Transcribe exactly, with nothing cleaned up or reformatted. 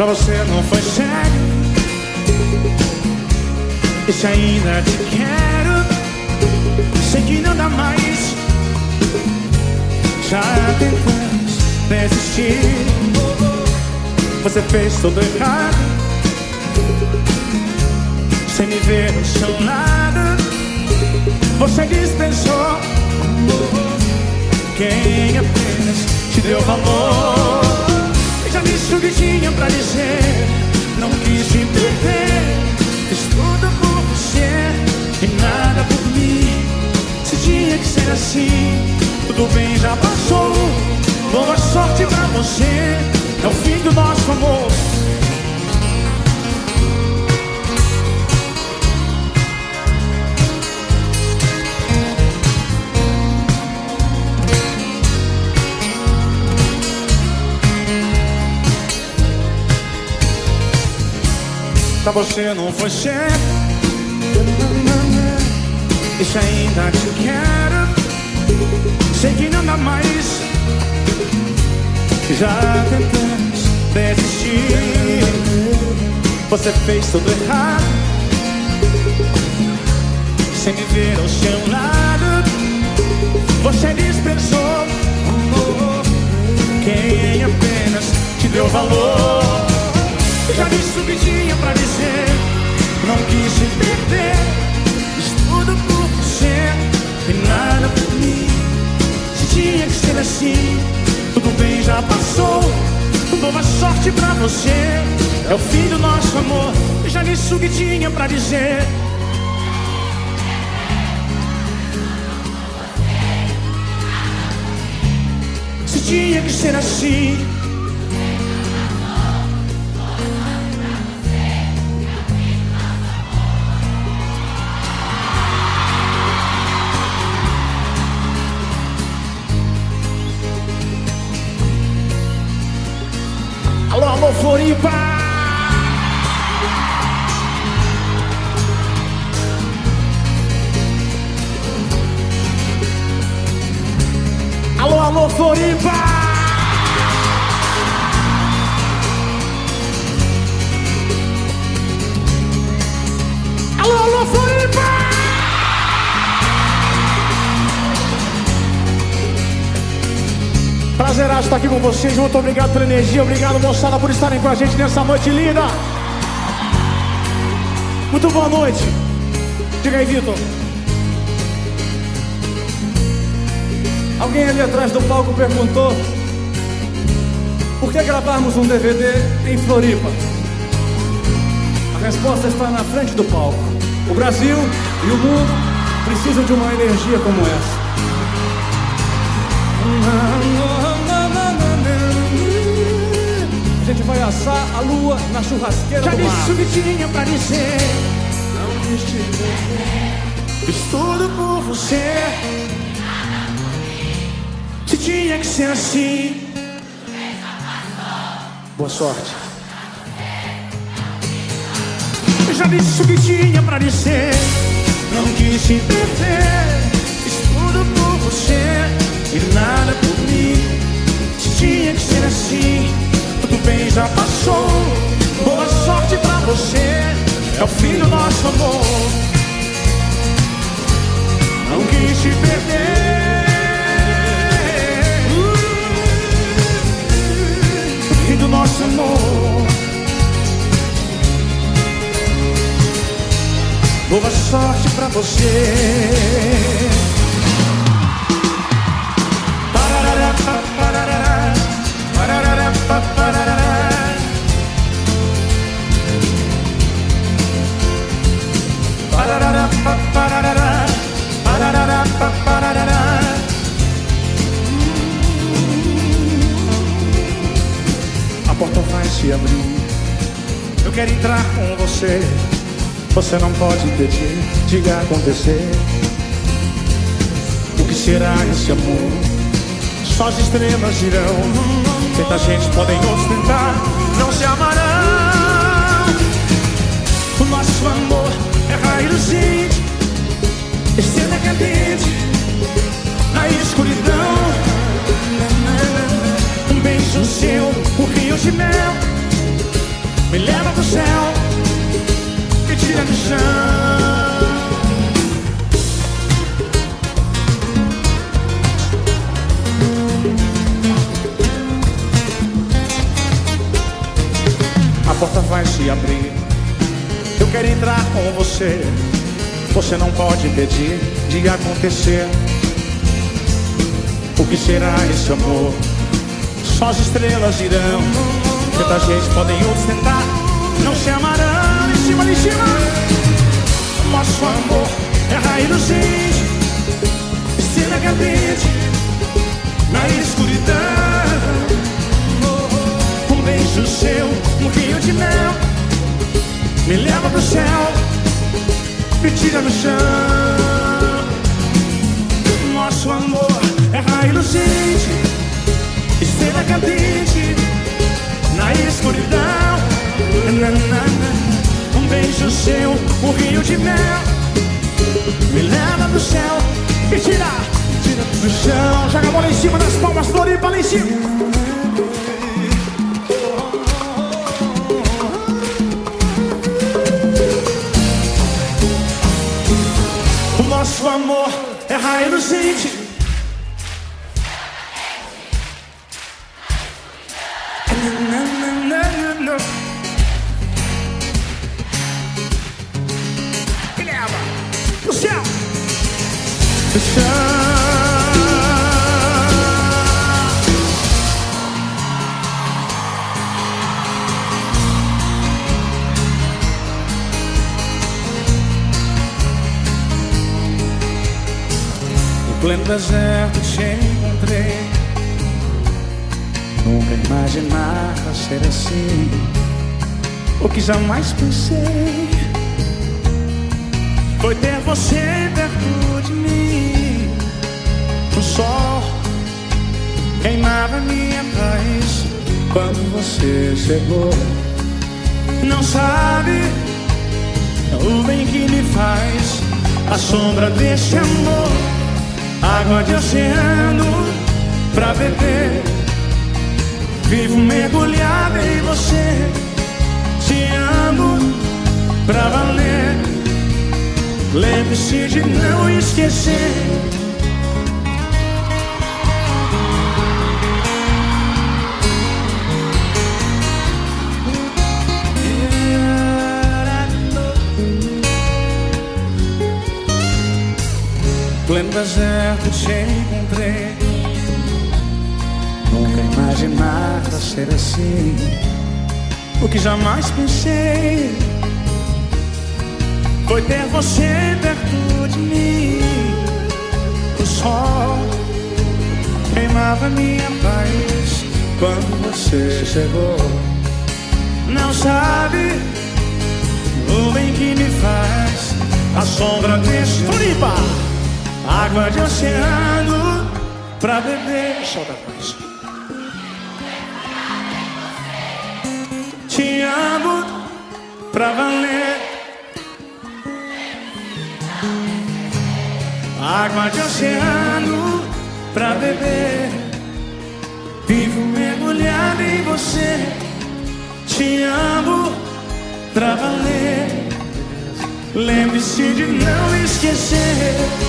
pra você não foi sério. E se ainda te quero, sei que não dá mais. Já tentamos desistir. Você fez tudo errado, sem me ver ao seu lado. Você dispensou quem apenas te deu valor. Já disse o que tinha pra dizer, não quis te perder. Fiz tudo por você e nada por mim. Se tinha que ser assim, tudo bem, já passou. Boa sorte pra você, é o fim do nosso amor. Pra você não foi certo, e se ainda te quero, sei que não dá mais. Já tentamos desistir. Você fez tudo errado, sem me ver ao seu lado. Você dispensou quem apenas te deu valor. Já disse o que tinha pra dizer, não quis te perder. Fiz tudo por você e nada por mim. Se tinha que ser assim, tudo bem, já passou. Boa sorte pra você, é o fim do nosso amor. Já disse o que tinha pra dizer. Se tinha que ser assim, alô, alô, Floripa! Alô, alô, Floripa! Alô, alô, Floripa! Prazeraço estar aqui com vocês. Muito obrigado pela energia. Obrigado, moçada, por estarem com a gente nessa noite linda. Muito boa noite. Diga aí, Vitor. Alguém ali atrás do palco perguntou por que gravarmos um D V D em Floripa. A resposta está na frente do palco. O Brasil e o mundo precisam de uma energia como essa. A gente vai assar a lua na churrasqueira Já do mar. disse o que tinha pra dizer, não quis te perder. Fiz tudo por você. Se tinha que ser assim, boa sorte. Já disse o que tinha pra dizer, não quis te perder. Fiz tudo por você e nada por mim. Se tinha que ser assim, tudo bem, já passou. Boa sorte pra você, é o fim do nosso amor. Não quis te perder. O fim do nosso amor. Boa sorte pra você. Parará, parará, parará, parará. Parará, parará, parará, parará. A porta vai se abrir, eu quero entrar com você. Você não pode impedir, diga acontecer. O que será esse amor? Só as estrelas dirão. Tanta gente podem ostentar, não se amarão. O nosso amor é raio lucente, estrela cadente na escuridão. Um beijo seu, um rio de mel, céu e tira do chão. A porta vai se abrir, eu quero entrar com você. Você não pode impedir de acontecer. O que será esse amor? Só as estrelas irão. Tantas vezes podem outros tentar, não se amarão. Em cima, em cima. Nosso amor é raio inocente, estrela cadente na escuridão. Um beijo seu, um rio de mel, me leva pro céu, me tira no chão. Nosso amor é raio inocente, estrela cadente na escuridão. Um beijo seu, um rio de mel, me leva pro céu, me tira, me tira no chão. Joga a bola em cima das palmas, Floripa lá em cima. Nosso amor é raio inocente, e leva pro céu, pro chão. No pleno deserto te encontrei, nunca imaginava ser assim. O que jamais pensei foi ter você perto de mim. O sol queimava minha paz quando você chegou. Não sabe o bem que me faz a sombra desse amor. Água de oceano pra beber, vivo mergulhado em você. Te amo pra valer, lembre-se de não esquecer. Pleno deserto te encontrei, nunca imaginava ser assim. O que jamais pensei foi ter você perto de mim. O sol queimava minha paz quando você chegou. Não sabe o bem que me faz a sombra desse Floripa. Água de oceano pra beber. Solta a voz. Te amo pra valer. Água de oceano pra beber, vivo mergulhado em você. Te amo pra valer, lembre-se de não esquecer.